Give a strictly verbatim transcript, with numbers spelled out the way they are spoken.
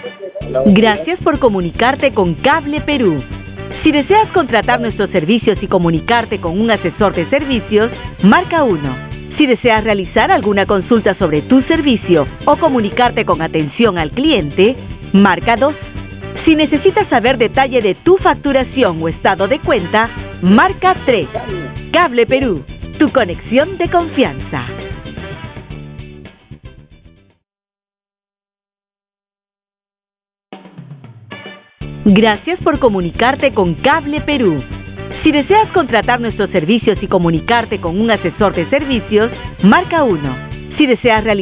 Gracias por comunicarte con Cable Perú. Si deseas contratar nuestros servicios y comunicarte con un asesor de servicios, marca uno. Si deseas realizar alguna consulta sobre tu servicio o comunicarte con atención al cliente, marca dos. Si necesitas saber detalle de tu facturación o estado de cuenta, marca tres. Cable Perú, tu conexión de confianza. Gracias por comunicarte con Cable Perú. Si deseas contratar nuestros servicios y comunicarte con un asesor de servicios, marca uno. Si deseas realizar